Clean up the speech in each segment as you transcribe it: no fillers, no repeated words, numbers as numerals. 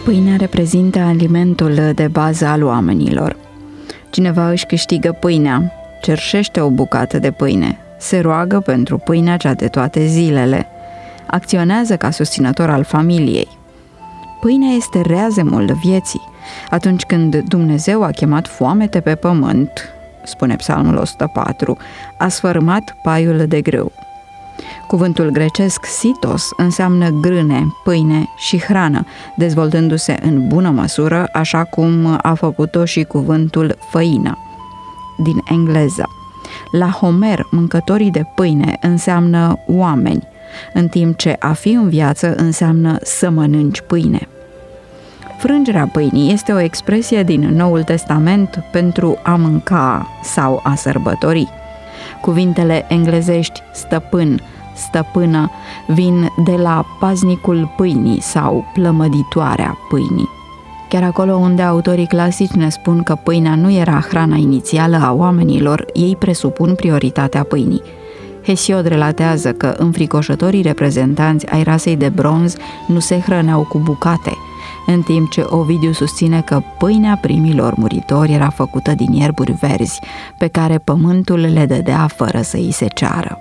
Pâinea reprezintă alimentul de bază al oamenilor. Cineva își câștigă pâinea, cerșește o bucată de pâine, se roagă pentru pâinea cea de toate zilele, acționează ca susținător al familiei. Pâinea este reazemul vieții. Atunci când Dumnezeu a chemat foamete pe pământ, spune Psalmul 104, a sfărâmat paiul de grâu. Cuvântul grecesc sitos înseamnă grâne, pâine și hrană, dezvoltându-se în bună măsură, așa cum a făcut-o și cuvântul făină, din engleză. La Homer, mâncătorii de pâine înseamnă oameni, în timp ce a fi în viață înseamnă să mănânci pâine. Frângerea pâinii este o expresie din Noul Testament pentru a mânca sau a sărbători. Cuvintele englezești stăpân, stăpână vin de la paznicul pâinii sau plămăditoarea pâinii. Chiar acolo unde autorii clasici ne spun că pâinea nu era hrana inițială a oamenilor, ei presupun prioritatea pâinii. Hesiod relatează că înfricoșătorii reprezentanți ai rasei de bronz nu se hrăneau cu bucate, în timp ce Ovidiu susține că pâinea primilor muritori era făcută din ierburi verzi, pe care pământul le dădea fără să îi se ceară.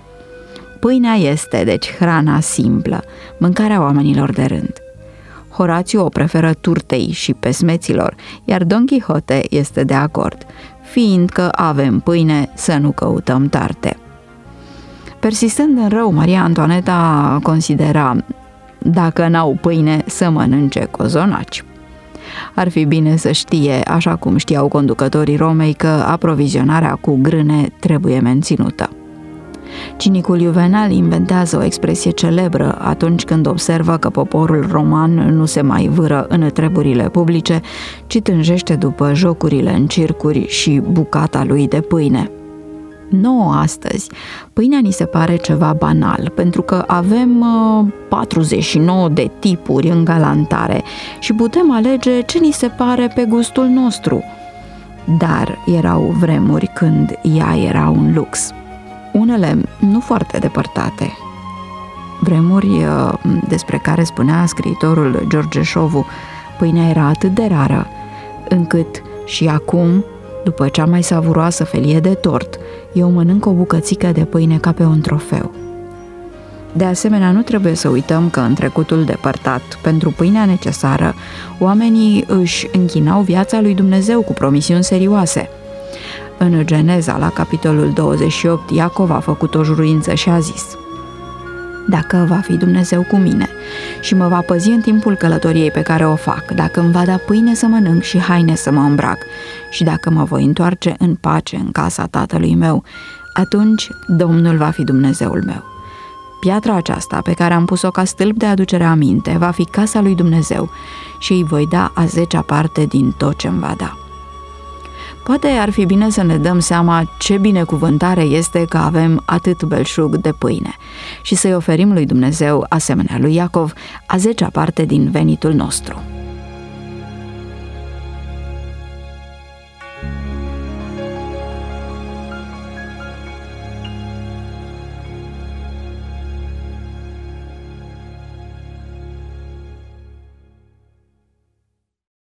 Pâinea este, deci, hrana simplă, mâncarea oamenilor de rând. Horațiu o preferă turtei și pesmeților, iar Don Quixote este de acord, fiindcă avem pâine să nu căutăm tarte. Persistând în rău, Maria Antoaneta considera: dacă n-au pâine, să mănânce cozonaci. Ar fi bine să știe, așa cum știau conducătorii Romei, că aprovizionarea cu grâne trebuie menținută. Cinicul Juvenal inventează o expresie celebră atunci când observă că poporul roman nu se mai vâră în treburile publice, ci tânjește după jocurile în circuri și bucata lui de pâine. Nouă astăzi, pâinea ni se pare ceva banal, pentru că avem 49 de tipuri în galantare și putem alege ce ni se pare pe gustul nostru. Dar erau vremuri când ea era un lux. Unele nu foarte depărtate. Vremuri despre care spunea scriitorul George Șovu, pâinea era atât de rară, încât și acum, după cea mai savuroasă felie de tort, eu mănânc o bucățică de pâine ca pe un trofeu. De asemenea, nu trebuie să uităm că în trecutul depărtat, pentru pâinea necesară, oamenii își închinau viața lui Dumnezeu cu promisiuni serioase. În Geneza, la capitolul 28, Iacov a făcut o juruință și a zis: dacă va fi Dumnezeu cu mine și mă va păzi în timpul călătoriei pe care o fac, dacă îmi va da pâine să mănânc și haine să mă îmbrac și dacă mă voi întoarce în pace în casa tatălui meu, atunci Domnul va fi Dumnezeul meu. Piatra aceasta pe care am pus-o ca stâlp de aducere aminte va fi casa lui Dumnezeu și îi voi da a 10-a parte din tot ce-mi va da. Poate ar fi bine să ne dăm seama ce binecuvântare este că avem atât belșug de pâine și să-i oferim lui Dumnezeu, asemenea lui Iacov, a 10-a parte din venitul nostru.